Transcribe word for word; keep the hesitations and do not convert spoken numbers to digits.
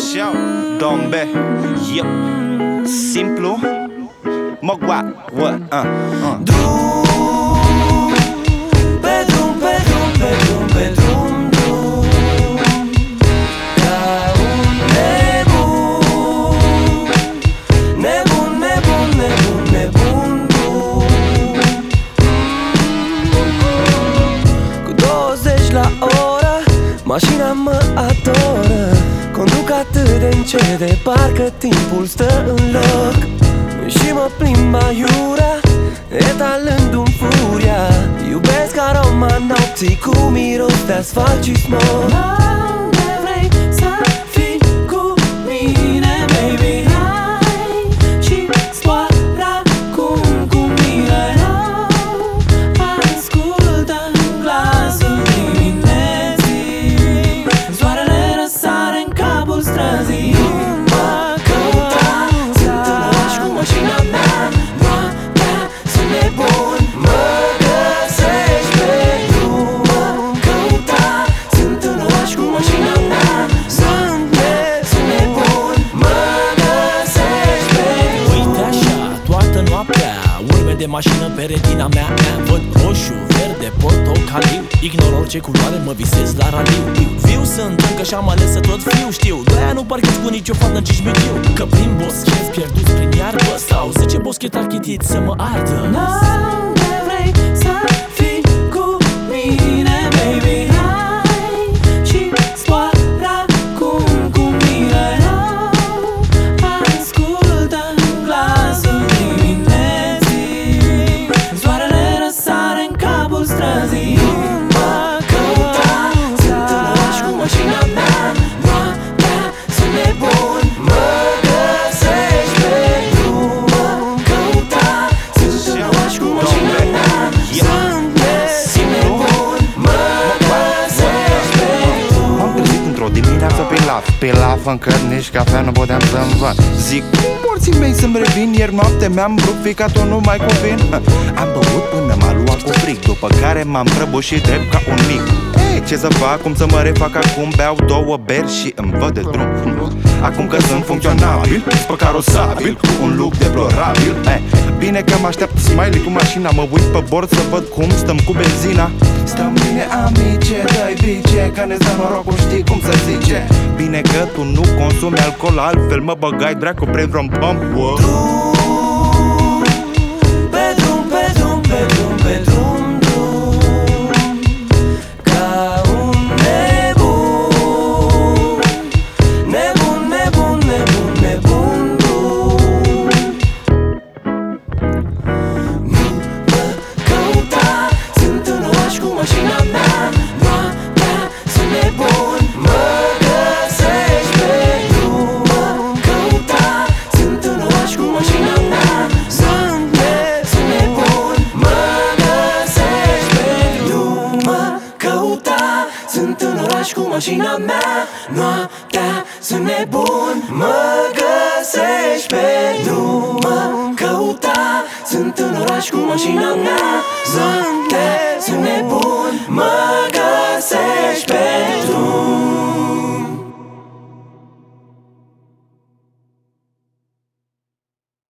Shout, Dombe, yep, simplu, Mogwa, what, uh, uh. Drum, pe drum, pe drum, pe drum, pe drum, drum, ca un nebun, nebun, nebun, nebun, nebun, drum. Cu douăzeci la oră, mașina mă adoră. Conduc atât de încet, de parcă timpul stă în loc. Și mă plimb aiurea, etalându-mi furia. Iubesc aroma nopții cu miros de asfalt și smog. Unde vrei să fii cu mine, baby? Hai și zboară acum cu mine. Ascultă glasul dimineții. Soarele răsare în capul străzii. De mașină pe retina mea, mea văd roșu, verde, portocaliu. Ignor orice culoare, mă visez la raliu. Viu sunt, încă și-am ales să tot fiu, știu. De-aia nu parchez cu nicio fată în Cismigiu. Că prin boschet, pierduți prin iarbă, sau zece boschetari chitit să mă ardă. Unde vrei să fii cu mine, baby? Hai și zboară acum cu mine. Ascultă glasul dimineții. Soarele răsare în capul străzii. Nu mă căuta, sunt în oraș cu mașina mea. Noaptea sunt nebun, mă găsești pe drum. Mă căuta, sunt în oraș cu mașina mea. Sunt nebun, mă găsești pe drum. M-am trezit într-o dimineață pe laf, pe laf încă nici cafea nu puteam să-mi văd. Zic, cum morții mei să-mi revin? Ieri noapte mi-am bruficat-o, nu mai cuvin. Am băut până m-a luat cu fric, după care m-am prăbușit drept ca un mic. Ei, ce să fac, cum să mă refac acum? Beau două beri și îmi văd de drum. Acum că sunt funcționabil, spăcarosabil, cu un look deplorabil. Ei, bine că mă așteaptă Smiley cu mașina. Mă uit pe bord să văd cum stăm cu benzina. Stăm bine, amice, dă-i bice, că ne-ți dă norocul, știi cum să zice. Bine că tu nu consumi alcool, altfel mă băgai dracu prin vreun pump. Wow. Drum, pe drum, pe drum, pe drum, pe drum, drum, ca un nebun, nebun, nebun, nebun, nebun, drum. Nu mă căuta, sunt în oraș cu mașina mea. Noaptea sunt nebun, mă găsești pe drum. Mă căuta, sunt în oraș cu mașina mea. Sunt ne- sunt nebun, mă găsești pe drum. Mă căuta, sunt în oraș cu mașina mea. Noaptea sunt nebun, mă găsești pe drum. Mă căuta, sunt în oraș cu mașina mea. Noaptea sunt nebun, mă găsești pe drum.